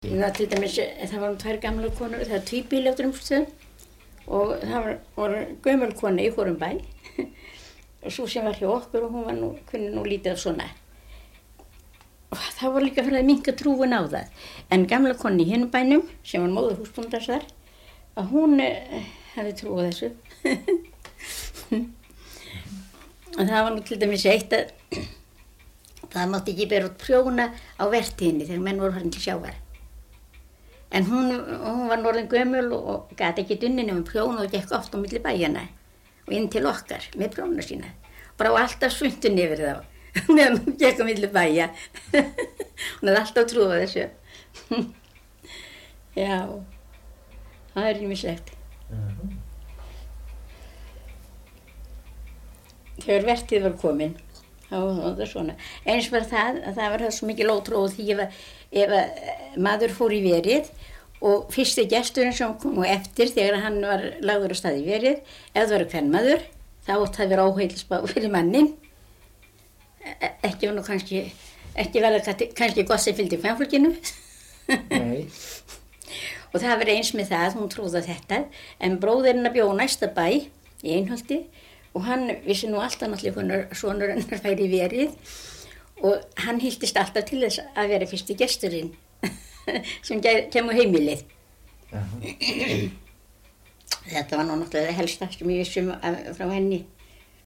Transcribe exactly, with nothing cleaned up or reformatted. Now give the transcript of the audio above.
Það, til dæmis, það var tvær gamla konur, það var tvíbýli á Drumbsstöðum og það var, var gömul kona í hvorum bæ og svo sem var hjá okkur og hún var nú, kunni nú lítið af svona. Og það var líka fyrir að minnka trúin á það. En gamla kona í hinum bænum, sem var móður húsbóndans þar, að hún eh, hefði trúið þessu. Og það var nú til dæmis eitt að það mátti ekki bera út prjóna á vertíðinni þegar menn voru farin til sjávar. En hún, hún var norðin gömul og gæti ekki dunni nema prjóna og gekk oft á milli bæjana og inn til okkar með prjóna sína. Bara á alltaf svundun yfir þá, meðan hún gekk á milli bæja. Hún hefði alltaf trúið þessu. Já, það er ýmislegt. Uh-huh. Þegar vertíð var komin, þá var það svona. Eins var það að það var það svo mikil ótrú því ef, ef maður fór í verið og fyrsti gesturinn sem kom á eftir þegar hann var lagður á stað í verið, ef það var kvenmaður, þá átti það að vera óheilsbá fyrir mannin. Ekki var nú kannski, ekki verða kannski gott sem fylgdi kvenfólkinu. Nei. Og það var eins með það, hún trúði þetta, en bróðirinn bjó næsta bæ í Einholti og hann vissi nú alltaf náttúrulega sonur hennar færi í verið og hann hildist alltaf til þess að vera fyrsti gesturinn sem kem á heimilið. Uh-huh. Þetta var nú náttúrulega helsta sem ég vissum frá henni.